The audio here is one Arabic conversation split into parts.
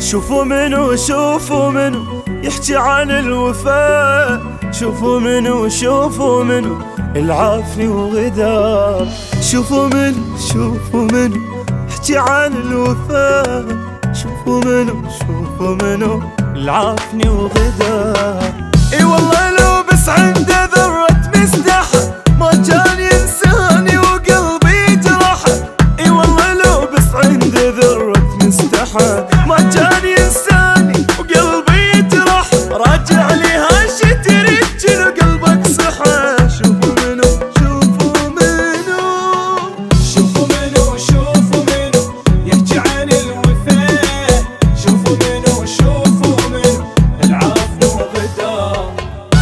شوفوا منو شوفوا منو يحكي عن الوفاء، شوفوا منو العافني وغدار. شوفوا منو يحكي عن الوفاء، شوفوا منو العافني وغدار. اي والله لو بس عنده ذرة مستحى ما كان ينساني وقلبي جرحه. اي والله لو بس عنده ذرة مستحى ما كان ينساني وقلبي جرحه. راجع لي هاشي تريد شنو قلبك صحى. شوفوا منو يحكي عن الوفاء، شوفوا منو العافن وغدار.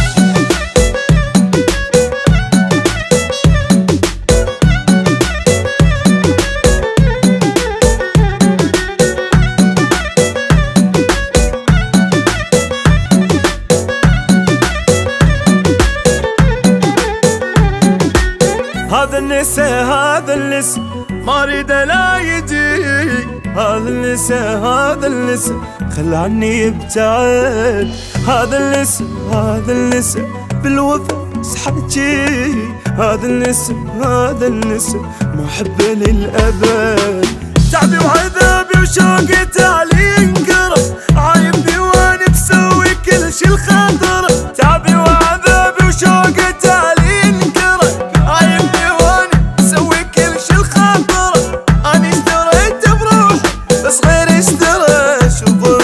هذا النسا ما اريد لا يجي. هذا النسا خلى عني يبتعد. هذا النسا بالوفا سحبتي. هذا النسا ما احبه للابد. تعبي وعذابي وشوقي تعالي ينقرب، عايبني وانا بسوي كل شي الخاطر. تعبي وعذابي وشوقي تعالي ينقرب، عايبني وانا بسوي كل شي الخاطر. اني اشتريت بروحي بس غيري اشترى. شوفوا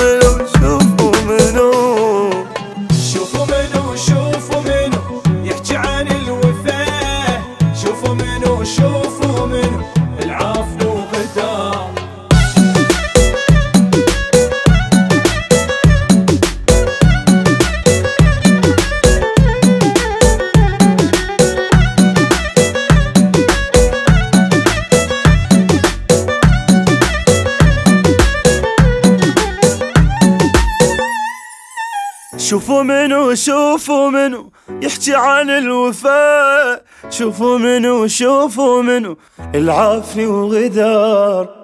منو يحكي عن الوفاء، شوفوا منو العافن وغدار. شوفوا منو يحكي عن الوفاء، شوفوا منو العافن وغدار.